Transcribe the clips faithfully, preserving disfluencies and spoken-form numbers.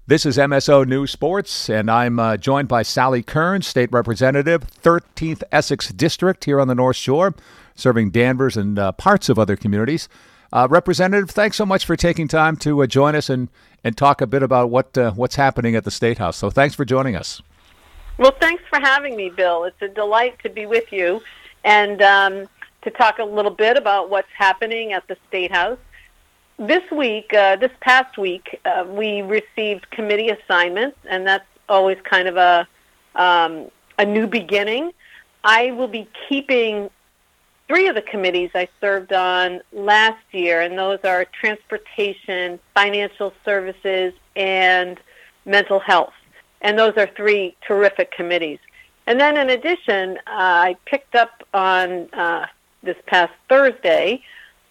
This is M S O News Sports, and I'm uh, joined by Sally Kern, State Representative, thirteenth Essex District here on the North Shore, serving Danvers and uh, parts of other communities. Uh, Representative, thanks so much for taking time to uh, join us and, and talk a bit about what uh, what's happening at the State House. So thanks for joining us. Well, thanks for having me, Bill. It's a delight to be with you and um, to talk a little bit about what's happening at the State House. This week, uh, this past week, uh, we received committee assignments, and that's always kind of a um, a new beginning. I will be keeping three of the committees I served on last year, and those are transportation, financial services, and mental health. And those are three terrific committees. And then in addition, uh, I picked up on uh, this past Thursday,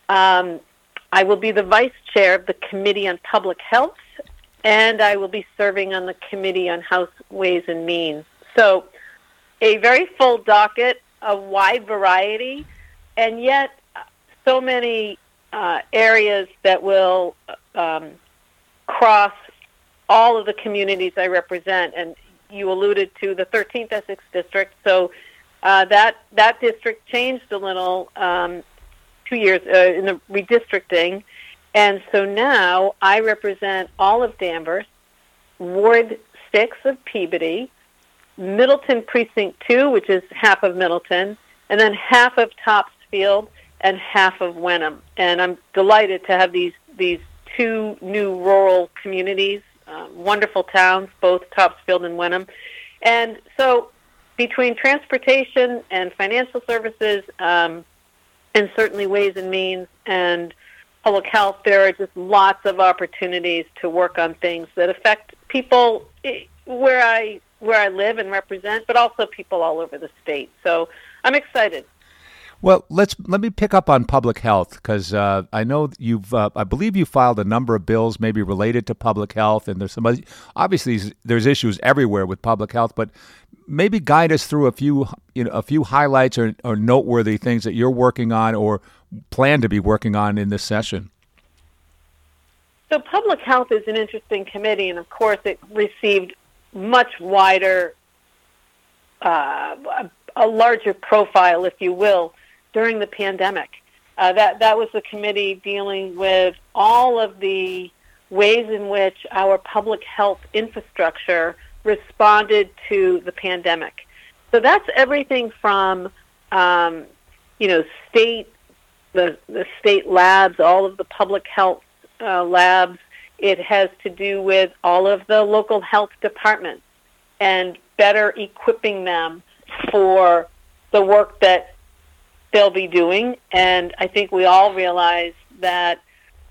um, I will be the vice chair of the Committee on Public Health, and I will be serving on the Committee on House Ways and Means. So a very full docket, a wide variety, and yet so many uh, areas that will um, cross all of the communities I represent. And you alluded to the thirteenth Essex District, so uh, that that district changed a little um, two years uh, in the redistricting, and so now I represent all of Danvers, Ward six of Peabody, Middleton Precinct two, which is half of Middleton, and then half of Topsfield and half of Wenham. And I'm delighted to have these these two new rural communities, uh, wonderful towns, both Topsfield and Wenham. And so between transportation and financial services, um, and certainly Ways and Means and public health, there are just lots of opportunities to work on things that affect people where I where I live and represent, but also people all over the state. So I'm excited. Well, let's let me pick up on public health, because uh, I know you've, uh, I believe you filed a number of bills maybe related to public health, and there's some, obviously there's issues everywhere with public health, but maybe guide us through a few, you know, a few highlights or, or noteworthy things that you're working on or plan to be working on in this session. So public health is an interesting committee, and of course it received much wider, uh, a, a larger profile, if you will, during the pandemic. Uh, that that was the committee dealing with all of the ways in which our public health infrastructure responded to the pandemic. So that's everything from, um, you know, state, the, the state labs, all of the public health uh, labs. It has to do with all of the local health departments and better equipping them for the work that they'll be doing. And I think we all realize that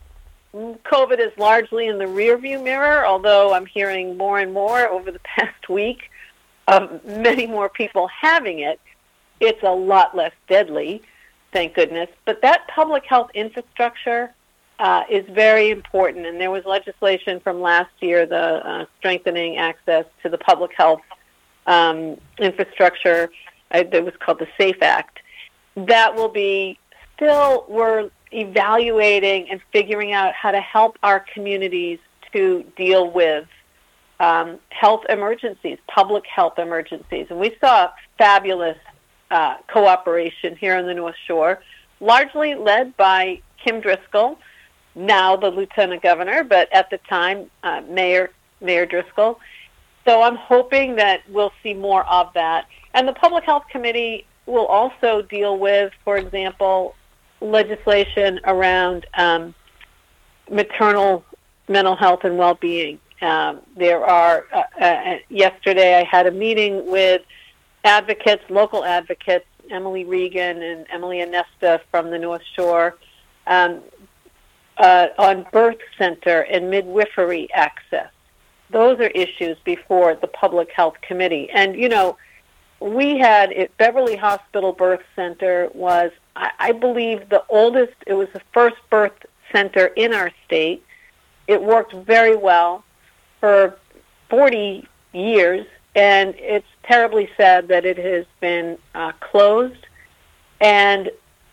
COVID is largely in the rearview mirror, although I'm hearing more and more over the past week of many more people having it. It's a lot less deadly, thank goodness. But that public health infrastructure uh, is very important, and there was legislation from last year, the uh, Strengthening Access to the Public Health um, Infrastructure, uh, that was called the SAFE Act. That will be still, we're evaluating and figuring out how to help our communities to deal with um, health emergencies, public health emergencies. And we saw fabulous uh, cooperation here on the North Shore, largely led by Kim Driscoll, now the Lieutenant Governor, but at the time, uh, Mayor Mayor Driscoll. So I'm hoping that we'll see more of that. And the Public Health Committee will also deal with, for example, legislation around um, maternal mental health and well-being. Um, there are, uh, uh, yesterday I had a meeting with advocates, local advocates, Emily Regan and Emily Anesta from the North Shore, um, uh, on birth center and midwifery access. Those are issues before the Public Health Committee. And, you know, we had it, Beverly Hospital Birth Center was, I, I believe, the oldest. It was the first birth center in our state. It worked very well for forty years, and it's terribly sad that it has been uh, closed. And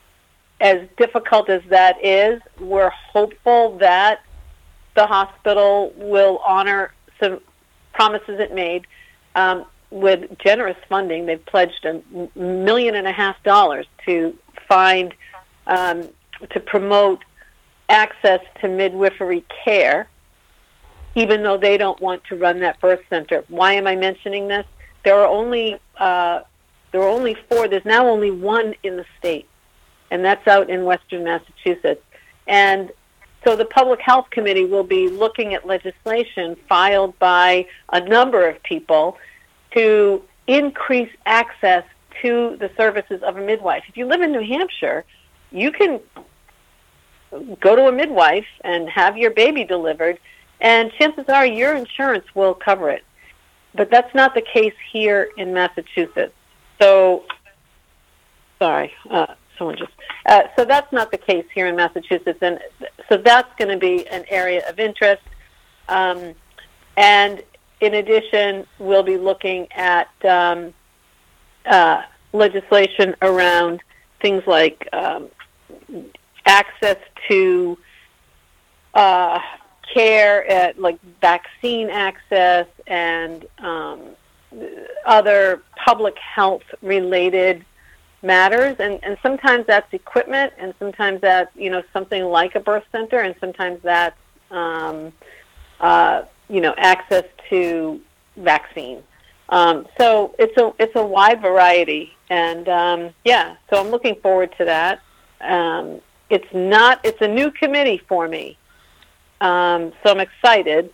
as difficult as that is, we're hopeful that the hospital will honor some promises it made. Um, with generous funding, they've pledged a million and a half dollars to find, um, to promote access to midwifery care, even though they don't want to run that birth center. Why am I mentioning this? There are only uh, there are only four. There's now only one in the state, and that's out in Western Massachusetts. And so the Public Health Committee will be looking at legislation filed by a number of people to increase access to the services of a midwife. If you live in New Hampshire, you can go to a midwife and have your baby delivered, and chances are your insurance will cover it. But that's not the case here in Massachusetts. So, sorry, uh, someone just... Uh, so that's not the case here in Massachusetts, and so that's going to be an area of interest. Um, and in addition, we'll be looking at um, uh, legislation around things like um, access to uh, care, at, like vaccine access, and um, other public health related matters. And, and sometimes that's equipment, and sometimes that's, you know, something like a birth center, and sometimes that's um, uh, you know, access to vaccine. Um, so it's a it's a wide variety, and um, yeah. So I'm looking forward to that. Um, it's not it's a new committee for me, um, so I'm excited,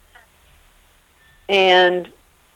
and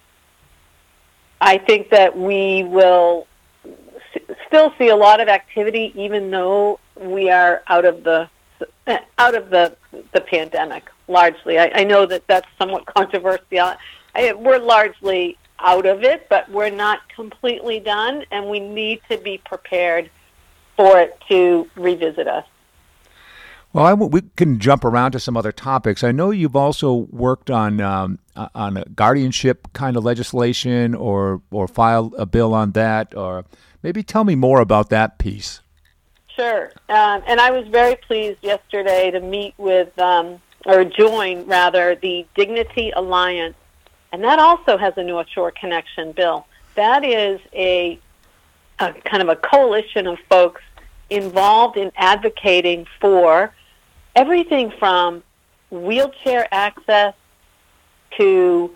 I think that we will s- still see a lot of activity, even though we are out of the out of the the pandemic. Largely, I, I know that that's somewhat controversial. I, we're largely out of it, but we're not completely done, and we need to be prepared for it to revisit us. Well, I w- we can jump around to some other topics. I know you've also worked on um, on a guardianship kind of legislation, or or filed a bill on that, or maybe tell me more about that piece. Sure, um, and I was very pleased yesterday to meet with. Um, or join, rather, the Dignity Alliance. And that also has a North Shore Connection bill. That is a, a kind of a coalition of folks involved in advocating for everything from wheelchair access to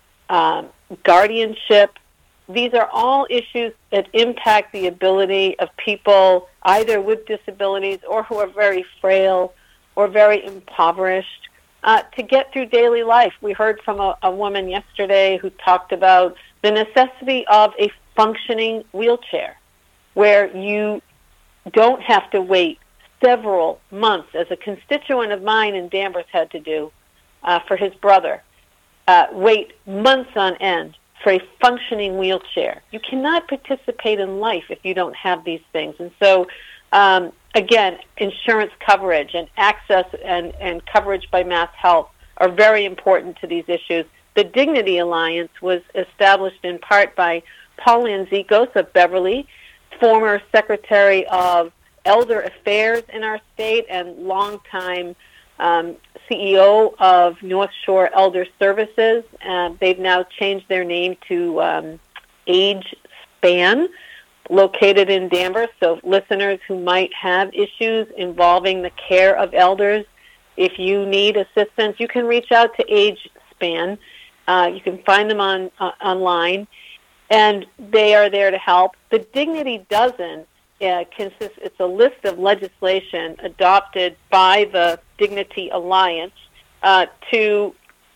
um, guardianship. These are all issues that impact the ability of people either with disabilities or who are very frail or very impoverished, uh, to get through daily life. We heard from a, a woman yesterday who talked about the necessity of a functioning wheelchair, where you don't have to wait several months, as a constituent of mine in Danvers had to do uh, for his brother, uh, wait months on end for a functioning wheelchair. You cannot participate in life if you don't have these things. And so, um, again, insurance coverage and access and, and coverage by Mass Health are very important to these issues. The Dignity Alliance was established in part by Pauline Zikos of Beverly, former Secretary of Elder Affairs in our state and longtime um, C E O of North Shore Elder Services. Uh, they've now changed their name to um, Age Span, located in Danvers. So listeners who might have issues involving the care of elders, if you need assistance, you can reach out to Age Span. Uh, you can find them on uh, online, and they are there to help. The Dignity Dozen uh, consists, it's a list of legislation adopted by the Dignity Alliance uh, to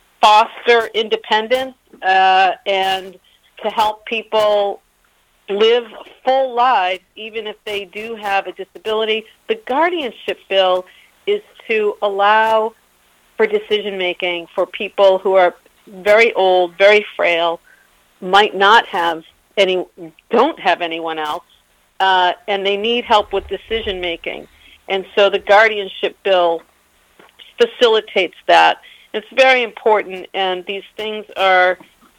foster independence uh, and to help people live full lives, even if they do have a disability. The guardianship bill is to allow for decision-making for people who are very old, very frail, might not have any, don't have anyone else, uh, and they need help with decision-making. And so the guardianship bill facilitates that. It's very important, and these things are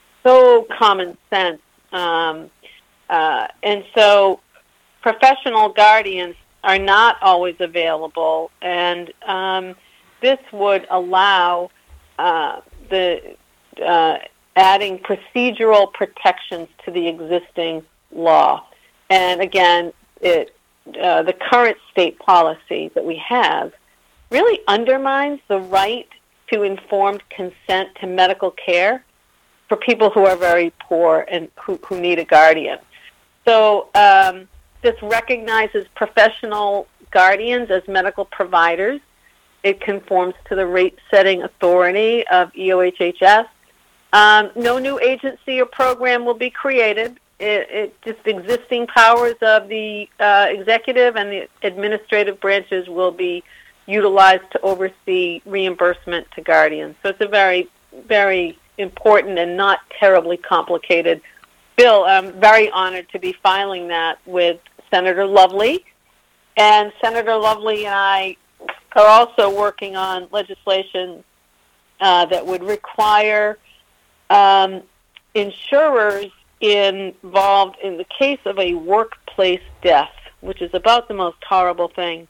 so common sense. Um, Uh, and so professional guardians are not always available, and um, this would allow uh, the uh, adding procedural protections to the existing law. And again, it uh, the current state policy that we have really undermines the right to informed consent to medical care for people who are very poor and who, who need a guardian. So um, this recognizes professional guardians as medical providers. It conforms to the rate-setting authority of E O H H S. Um, no new agency or program will be created. It, it just existing powers of the uh, executive and the administrative branches will be utilized to oversee reimbursement to guardians. So it's a very, very important and not terribly complicated bill. I'm very honored to be filing that with Senator Lovely. And Senator Lovely and I are also working on legislation uh, that would require um, insurers involved in the case of a workplace death, which is about the most horrible thing,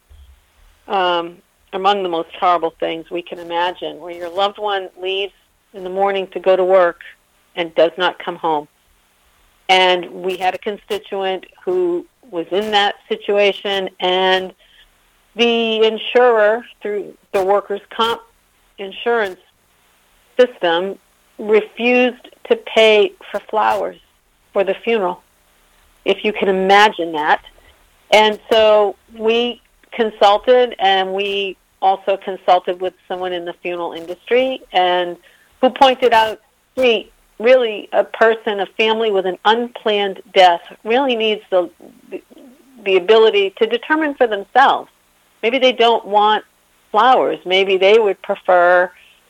um, among the most horrible things we can imagine, where your loved one leaves in the morning to go to work and does not come home. And we had a constituent who was in that situation, and the insurer, through the workers' comp insurance system, refused to pay for flowers for the funeral, if you can imagine that. And so we consulted, and we also consulted with someone in the funeral industry, and who pointed out, gee, really a person, a family with an unplanned death really needs the, the the ability to determine for themselves. Maybe they don't want flowers. Maybe they would prefer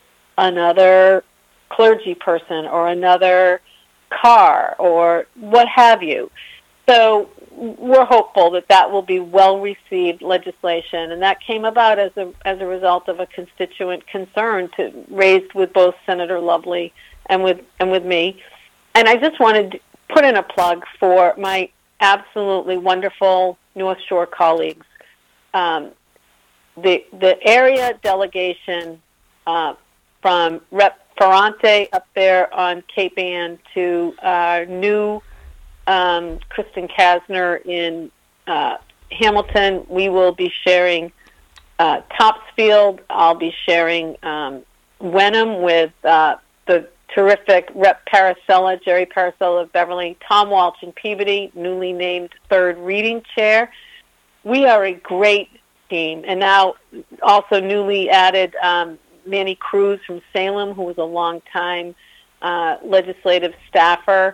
another clergy person or another car or what have you. So we're hopeful that that will be well-received legislation, and that came about as a as a result of a constituent concern to, raised with both Senator Lovely and with and with me. And I just wanted to put in a plug for my absolutely wonderful North Shore colleagues. Um, the the area delegation uh, from Rep Ferrante up there on Cape Ann to our new um, Kristen Kasner in uh, Hamilton. We will be sharing uh, Topsfield. I'll be sharing um, Wenham with uh, the terrific Rep Paracella, Jerry Paracella of Beverly, Tom Walsh in Peabody, newly named third reading chair. We are a great team, and now also newly added um, Manny Cruz from Salem, who was a long-time uh, legislative staffer.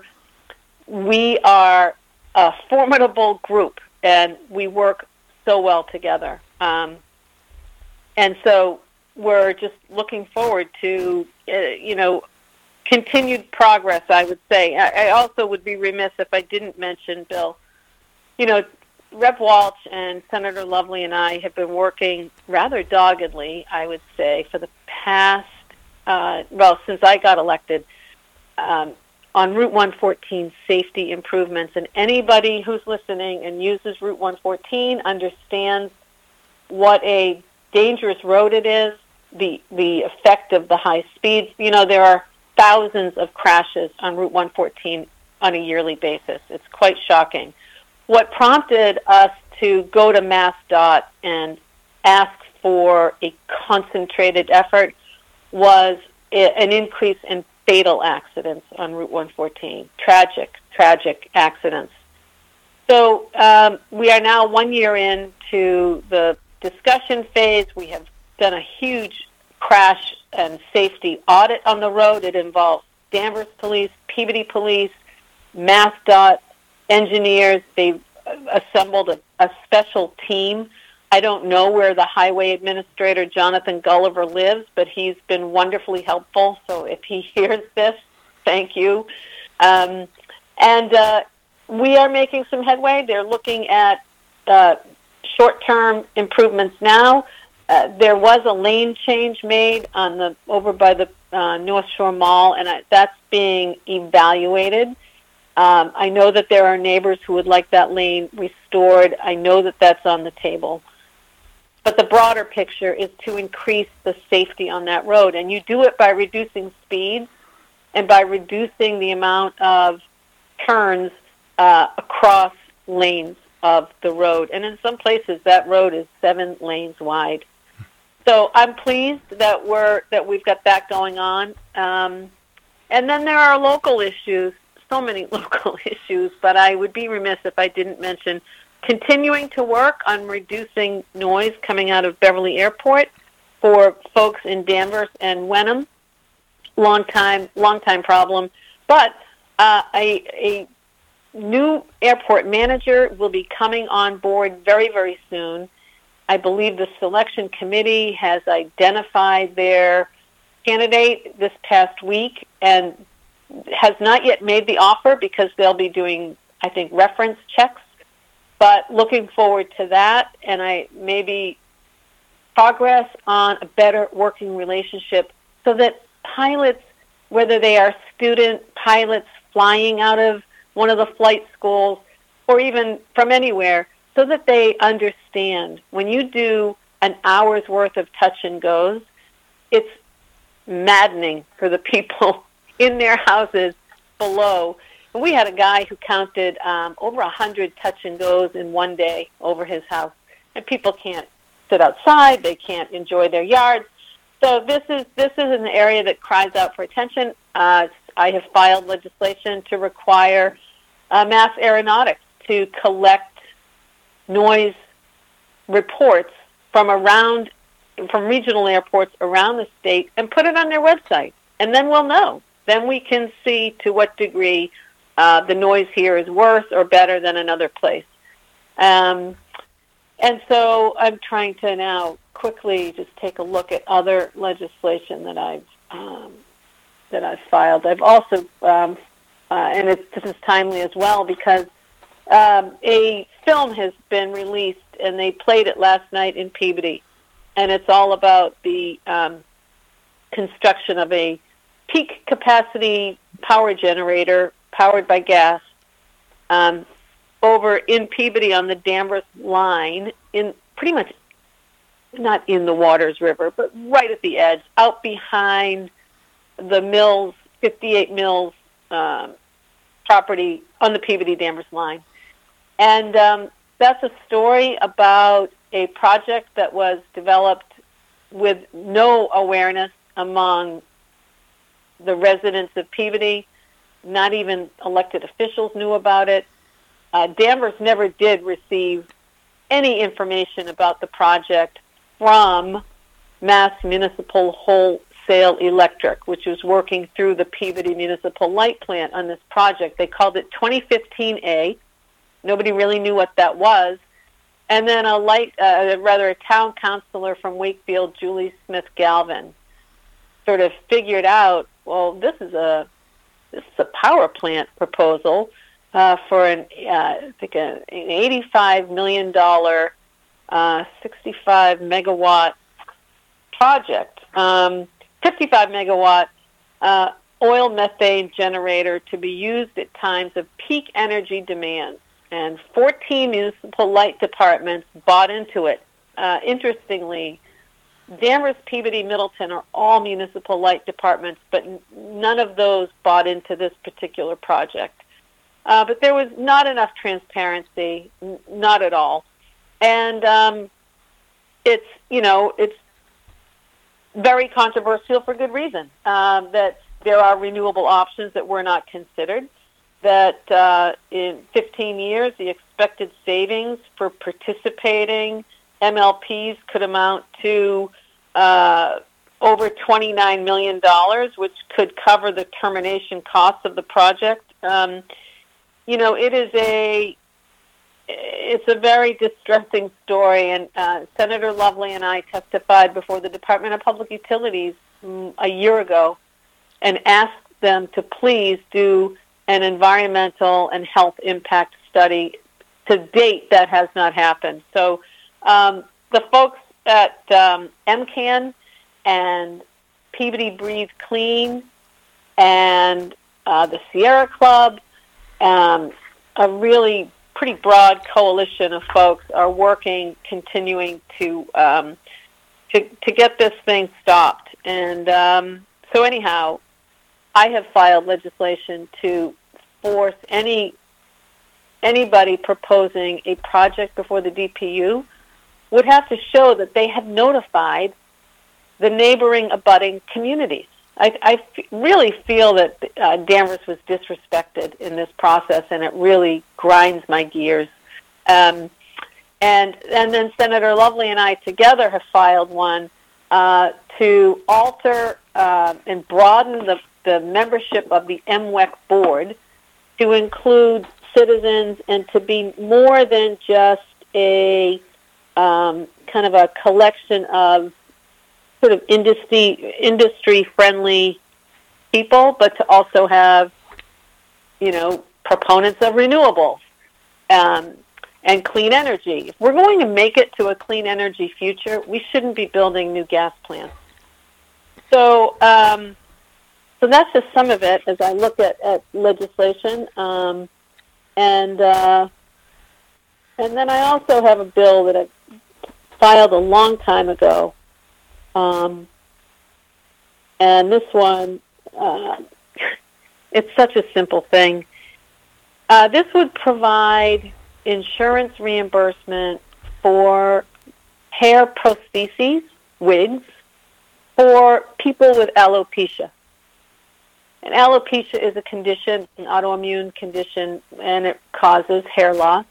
We are a formidable group, and we work so well together. Um, and so we're just looking forward to, uh, you know, continued progress, I would say. I, I also would be remiss if I didn't mention, Bill, you know, Rep Walsh and Senator Lovely and I have been working rather doggedly, I would say, for the past, uh, well, since I got elected, um, on Route one fourteen safety improvements. And anybody who's listening and uses Route one fourteen understands what a dangerous road it is, the the effect of the high speeds. You know, there are thousands of crashes on Route one fourteen on a yearly basis. It's quite shocking. What prompted us to go to MassDOT and ask for a concentrated effort was an increase in fatal accidents on Route one fourteen, tragic, tragic accidents. So um, we are now one year into the discussion phase. We have done a huge crash and safety audit on the road. It involves Danvers Police, Peabody Police, MassDOT engineers. They've assembled a, a special team. I don't know where the highway administrator, Jonathan Gulliver, lives, but he's been wonderfully helpful. So if he hears this, thank you. Um, and uh, we are making some headway. They're looking at uh, short-term improvements now. Uh, there was a lane change made on the over by the uh, North Shore Mall, and I, that's being evaluated. Um, I know that there are neighbors who would like that lane restored. I know that that's on the table. But the broader picture is to increase the safety on that road, and you do it by reducing speeds and by reducing the amount of turns uh, across lanes of the road. And in some places, that road is seven lanes wide. So I'm pleased that we're that we've got that going on. Um, and then there are local issues, so many local issues, but I would be remiss if I didn't mention continuing to work on reducing noise coming out of Beverly Airport for folks in Danvers and Wenham. Long time, long time problem. But uh, a, a new airport manager will be coming on board very, very soon. I believe the selection committee has identified their candidate this past week and has not yet made the offer because they'll be doing, I think, reference checks. But looking forward to that, and I maybe progress on a better working relationship so that pilots, whether they are student pilots flying out of one of the flight schools or even from anywhere, so that they understand when you do an hour's worth of touch and goes, it's maddening for the people in their houses below. And we had a guy who counted um, over one hundred touch and goes in one day over his house. And people can't sit outside. They can't enjoy their yards. So this is this is an area that cries out for attention. Uh, I have filed legislation to require uh, Mass Aeronautics to collect noise reports from around, from regional airports around the state and put it on their website. And then we'll know. Then we can see to what degree uh, the noise here is worse or better than another place. Um, and so I'm trying to now quickly just take a look at other legislation that I've um, that I've filed. I've also, um, uh, and it's, this is timely as well because um, a film has been released and they played it last night in Peabody, and it's all about the um, construction of a peak capacity power generator powered by gas um, over in Peabody on the Danvers line, in pretty much not in the Waters River, but right at the edge, out behind the Mills, fifty-eight Mills um, property on the Peabody-Danvers line. And um, that's a story about a project that was developed with no awareness among the residents of Peabody. Not even elected officials knew about it. Uh, Danvers never did receive any information about the project from Mass Municipal Wholesale Electric, which was working through the Peabody Municipal Light Plant on this project. They called it twenty fifteen A. Nobody really knew what that was. And then a light, uh, rather a town councilor from Wakefield, Julie Smith Galvin, sort of figured out, well, this is a this is a power plant proposal uh, for an uh, I think a, an eighty-five million dollars, uh, sixty-five megawatt project, um, fifty-five megawatt uh, oil methane generator to be used at times of peak energy demand. And fourteen municipal light departments bought into it. Uh, interestingly, Danvers, Peabody, Middleton are all municipal light departments, but n- none of those bought into this particular project. Uh, but there was not enough transparency, n- not at all. And um, it's, you know, it's very controversial for good reason, uh, that there are renewable options that were not considered, that uh, in fifteen years, the expected savings for participating M L Ps could amount to uh, over twenty-nine million dollars, which could cover the termination costs of the project. Um, you know, it is a it's a very distressing story, and uh, Senator Lovely and I testified before the Department of Public Utilities um, a year ago and asked them to please do an environmental and health impact study. To date, that has not happened. So um, the folks at um, M C A N and Peabody Breathe Clean and uh, the Sierra Club, um, a really pretty broad coalition of folks are working, continuing to um, to, to get this thing stopped. And um, so anyhow, I have filed legislation to force any anybody proposing a project before the D P U would have to show that they have notified the neighboring abutting communities. I, I f- really feel that uh, Danvers was disrespected in this process, and it really grinds my gears. Um, and and then Senator Lovely and I together have filed one uh, to alter uh, and broaden the, the membership of the M W E C board to include citizens and to be more than just a um, kind of a collection of sort of industry industry friendly people, but to also have, you know, proponents of renewables um, and clean energy. If we're going to make it to a clean energy future, we shouldn't be building new gas plants. So, um, so that's just some of it as I look at, at legislation. Um, and uh, and then I also have a bill that I filed a long time ago. Um, and this one, uh, it's such a simple thing. Uh, this would provide insurance reimbursement for hair prostheses, wigs, for people with alopecia. And alopecia is a condition, an autoimmune condition, and it causes hair loss.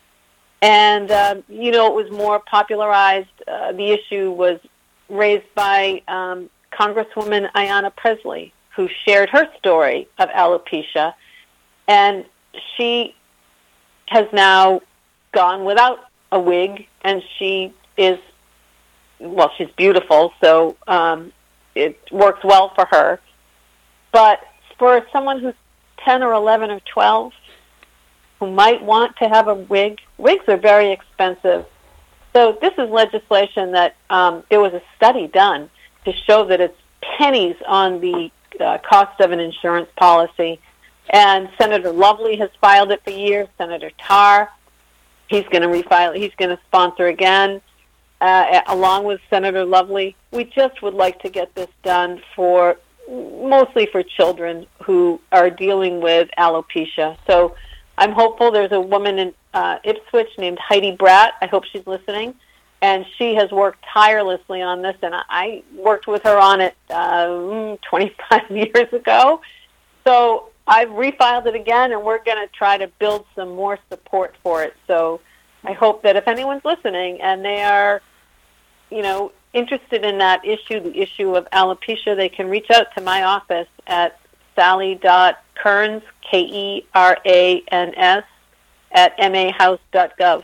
And, uh, you know, it was more popularized. Uh, the issue was raised by um, Congresswoman Ayanna Pressley, who shared her story of alopecia. And she has now gone without a wig, and she is, well, she's beautiful, so um, it works well for her. But for someone who's ten or eleven or twelve, who might want to have a wig, wigs are very expensive. So this is legislation that um, there was a study done to show that it's pennies on the uh, cost of an insurance policy. And Senator Lovely has filed it for years. Senator Tarr, he's going to refile it. He's going to sponsor again, uh, along with Senator Lovely. We just would like to get this done for mostly for children who are dealing with alopecia. So I'm hopeful. There's a woman in uh, Ipswich named Heidi Bratt. I hope she's listening. And she has worked tirelessly on this, and I worked with her on it uh, twenty-five years ago. So I've refiled it again, and we're going to try to build some more support for it. So I hope that if anyone's listening and they are, you know, interested in that issue, the issue of alopecia, they can reach out to my office at sally.kearns, K E R A N S, at m a house dot gov.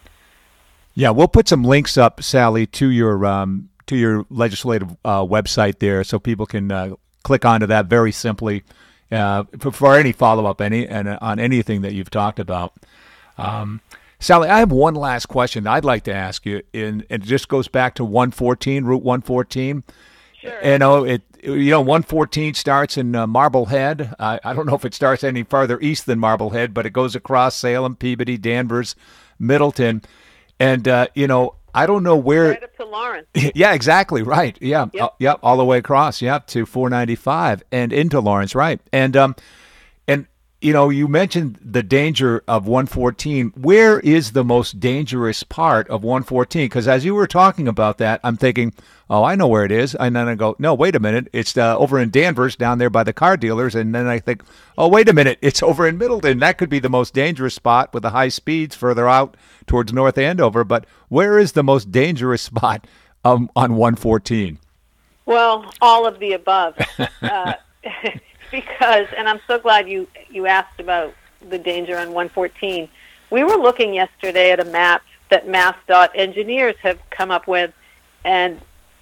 Yeah, we'll put some links up, Sally, to your um, to your legislative uh, website there, so people can uh, click onto that very simply uh, for, for any follow-up any and uh, on anything that you've talked about. Um, Sally, I have one last question I'd like to ask you, and, and it just goes back to one fourteen, Route one fourteen. Sure. You know, it. You know, one fourteen starts in uh, Marblehead. I, I don't know if it starts any farther east than Marblehead, but it goes across Salem, Peabody, Danvers, Middleton, and uh, you know, I don't know where. Right up to Lawrence. Yeah, exactly. Right. Yeah. Yep. Uh, yep. All the way across. Yep. To four ninety-five and into Lawrence. Right. And um, and you know, you mentioned the danger of one fourteen. Where is the most dangerous part of one fourteen? Because as you were talking about that, I'm thinking, oh, I know where it is. And then I go, no, wait a minute. It's uh, over in Danvers down there by the car dealers. And then I think, oh, wait a minute. It's over in Middleton. That could be the most dangerous spot with the high speeds further out towards North Andover. But where is the most dangerous spot um, on one fourteen? Well, all of the above. uh, because, and I'm so glad you, you asked about the danger on one fourteen. We were looking yesterday at a map that MassDOT engineers have come up with, and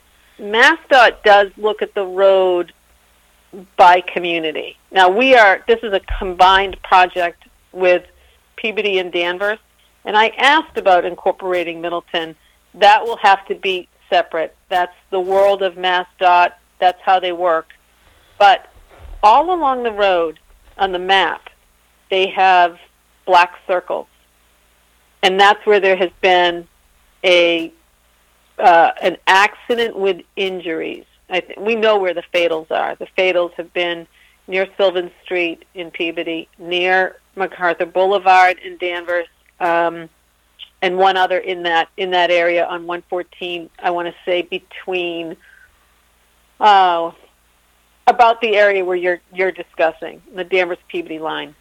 MassDOT does look at the road by community. Now, we are, this is a combined project with Peabody and Danvers, and I asked about incorporating Middleton. That will have to be separate. That's the world of MassDOT. That's how they work. But all along the road on the map, they have black circles. And that's where there has been a uh, an accident with injuries. I th- we know where the fatals are. The fatals have been near Sylvan Street in Peabody, near MacArthur Boulevard in Danvers, um, and one other in that in that area on one fourteen. I want to say between uh, about the area where you're you're discussing the Danvers Peabody line.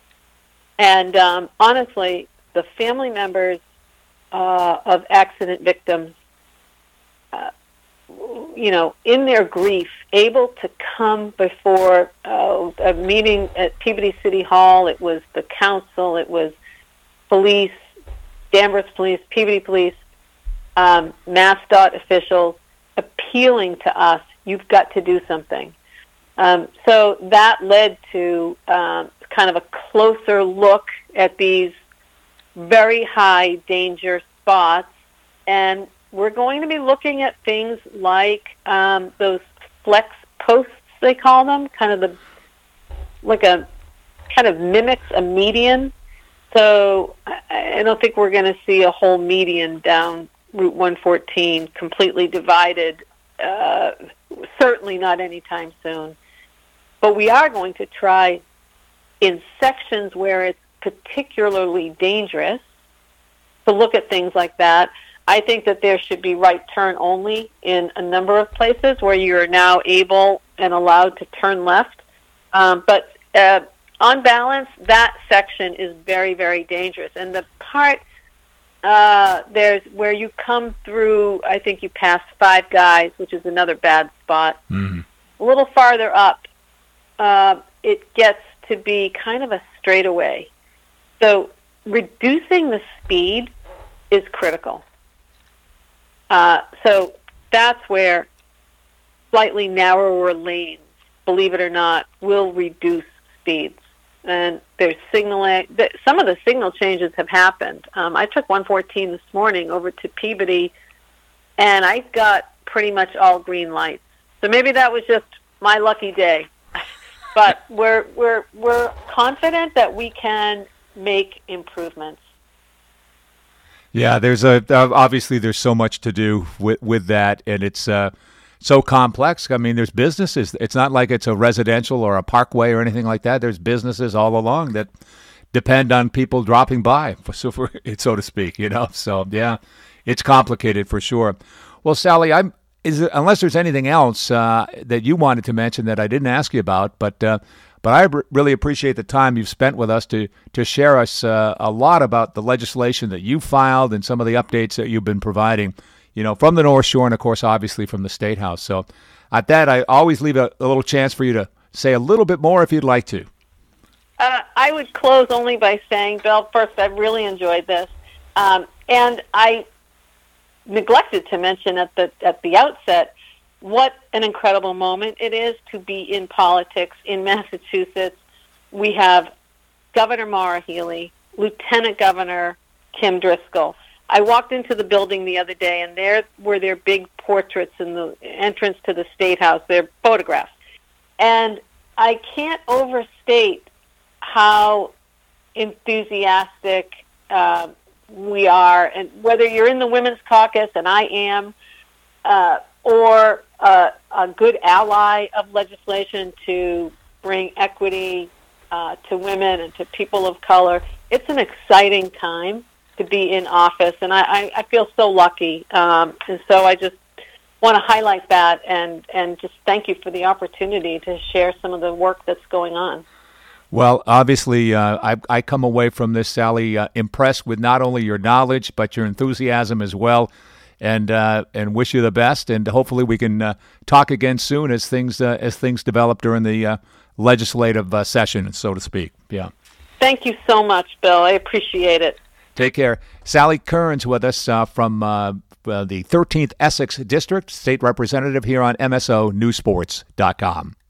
And um, honestly, the family members uh, of accident victims, uh, you know, in their grief, able to come before uh, a meeting at Peabody City Hall. It was the council, it was police, Danvers Police, Peabody Police, um, MassDOT officials appealing to us, you've got to do something. Um, so that led to um, kind of a closer look at these very high danger spots, and we're going to be looking at things like um, those flex posts, they call them, kind of the like a kind of mimics a median. So I don't think we're going to see a whole median down Route one fourteen completely divided, uh, certainly not anytime soon. But we are going to try in sections where it's particularly dangerous to look at things like that. I think that there should be right turn only in a number of places where you're now able and allowed to turn left. Um, but uh, on balance, that section is very, very dangerous. And the part uh, there's where you come through, I think you pass Five Guys, which is another bad spot. Mm-hmm. A little farther up, uh, it gets to be kind of a straightaway. So reducing the speed is critical. Uh, so that's where slightly narrower lanes, believe it or not, will reduce speeds. And there's signaling. Some of the signal changes have happened. Um, I took one fourteen this morning over to Peabody, and I got pretty much all green lights. So maybe that was just my lucky day. But we're we're we're confident that we can make improvements. Yeah, there's a obviously there's so much to do with with that, and it's uh, so complex. I mean, there's businesses. It's not like it's a residential or a parkway or anything like that. There's businesses all along that depend on people dropping by, so for so to speak. You know, so yeah, it's complicated for sure. Well, Sally, I'm is it, unless there's anything else uh, that you wanted to mention that I didn't ask you about, but. Uh, But I r- really appreciate the time you've spent with us to to share us uh, a lot about the legislation that you filed and some of the updates that you've been providing, you know, from the North Shore and, of course, obviously from the State House. So at that, I always leave a, a little chance for you to say a little bit more if you'd like to. Uh, I would close only by saying, Bill, first, I've really enjoyed this. Um, and I neglected to mention at the at the outset what an incredible moment it is to be in politics in Massachusetts. We have Governor Maura Healey, Lieutenant Governor Kim Driscoll. I walked into the building the other day, and there were their big portraits in the entrance to the State House, their photographs. And I can't overstate how enthusiastic uh, we are, and whether you're in the Women's Caucus, and I am, uh, or uh, a good ally of legislation to bring equity uh, to women and to people of color. It's an exciting time to be in office, and I, I, I feel so lucky. Um, and so I just want to highlight that and, and just thank you for the opportunity to share some of the work that's going on. Well, obviously, uh, I, I come away from this, Sally, uh, impressed with not only your knowledge, but your enthusiasm as well. And uh, and wish you the best, and hopefully we can uh, talk again soon as things uh, as things develop during the uh, legislative uh, session, so to speak. Yeah. Thank you so much, Bill. I appreciate it. Take care. Sally Kearns with us uh, from uh, uh, the thirteenth Essex District, State Representative here on M S O News Sports dot com.